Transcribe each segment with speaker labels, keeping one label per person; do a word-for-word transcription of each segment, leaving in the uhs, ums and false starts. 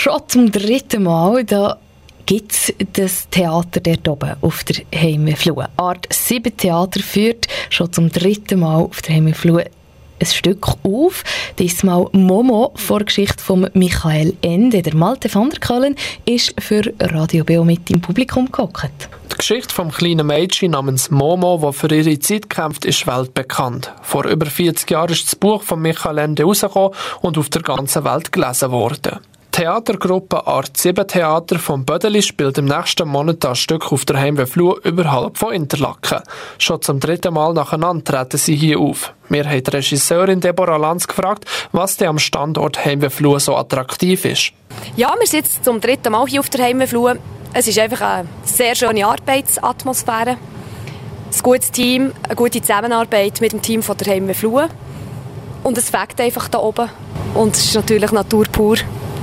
Speaker 1: Schon zum dritten Mal da gibt es das Theater dort oben auf der Heimweh-Flur. Art sieben Theater führt schon zum dritten Mal auf der Heimweh-Flur ein Stück auf. Diesmal Momo, Vorgeschichte von Michael Ende. Der Malte van der Köllen ist für Radio B O mit im Publikum gehockt.
Speaker 2: Die Geschichte vom kleinen Mädchen namens Momo, die für ihre Zeit kämpft, ist weltbekannt. Vor über vierzig Jahren ist das Buch von Michael Ende rausgekommen und auf der ganzen Welt gelesen worden. Die Theatergruppe Art sieben Theater vom Bödeli spielt im nächsten Monat das Stück auf der Heimweh-Flur überhalb von Interlaken. Schon zum dritten Mal nacheinander treten sie hier auf. Wir haben die Regisseurin Deborah Lanz gefragt, was denn am Standort Heimweh-Flur so attraktiv ist.
Speaker 3: Ja, wir sind jetzt zum dritten Mal hier auf der Heimweh-Flur. Es ist einfach eine sehr schöne Arbeitsatmosphäre. Ein gutes Team, eine gute Zusammenarbeit mit dem Team von der Heimweh-Flur. Und es fängt einfach da oben. Und es ist natürlich Natur pur.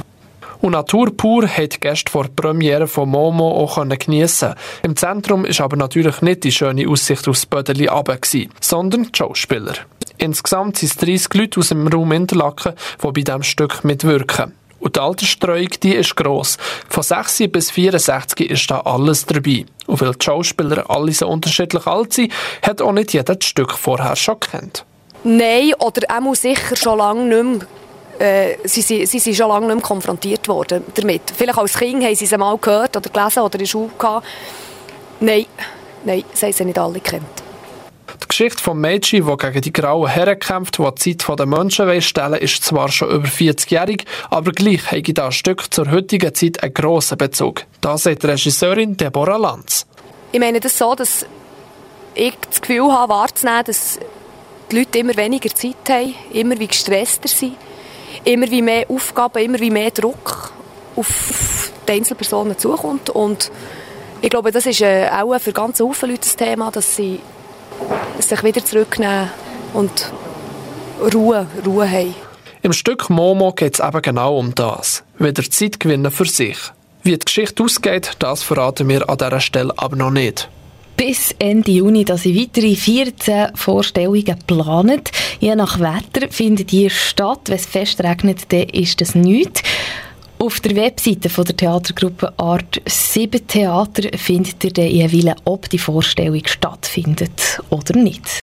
Speaker 2: Und Natur pur hat die Gäste vor der Premiere von Momo auch geniessen. Im Zentrum ist aber natürlich nicht die schöne Aussicht aufs Bödeli runter, sondern die Schauspieler. Insgesamt sind es dreissig Leute aus dem Raum Interlaken, die bei diesem Stück mitwirken. Und die Altersstreuung, die ist gross. Von sechs bis vierundsechzig ist da alles dabei. Und weil die Schauspieler alle so unterschiedlich alt sind, hat auch nicht jeder das Stück vorher schon gekannt.
Speaker 3: Nein, oder auch muss sicher schon lange nicht mehr. Äh, sie, sie, sie sind schon lange nicht mehr konfrontiert worden damit. Vielleicht als Kind haben sie es mal gehört oder gelesen oder in der Schule gehabt. Nein, nein, sie haben sie nicht alle gekannt.
Speaker 2: Die Geschichte vom Mädchen, das gegen die grauen Herren kämpft, die die Zeit der Menschen stellen will, ist zwar schon über vierzigjährig, aber gleich hat das Stück zur heutigen Zeit einen grossen Bezug. Das sagt die Regisseurin Deborah Lanz.
Speaker 3: Ich meine das so, dass ich das Gefühl habe, wahrzunehmen, dass die Leute immer weniger Zeit haben, immer wie gestresster sind. Immer wie mehr Aufgaben, immer wie mehr Druck auf die Einzelpersonen zukommt. Und ich glaube, das ist äh, auch für ganz viele Leute das Thema, dass sie sich wieder zurücknehmen und Ruhe, Ruhe haben.
Speaker 2: Im Stück Momo geht es eben genau um das. Wieder Zeit gewinnen für sich. Wie die Geschichte ausgeht, das verraten wir an dieser Stelle aber noch nicht.
Speaker 1: Bis Ende Juni da sind weitere vierzehn Vorstellungen geplant. Je nach Wetter finden die statt. Wenn es fest regnet, dann ist das nichts. Auf der Webseite von der Theatergruppe Art sieben Theater findet ihr dann jeweils, ob die Vorstellung stattfindet oder nicht.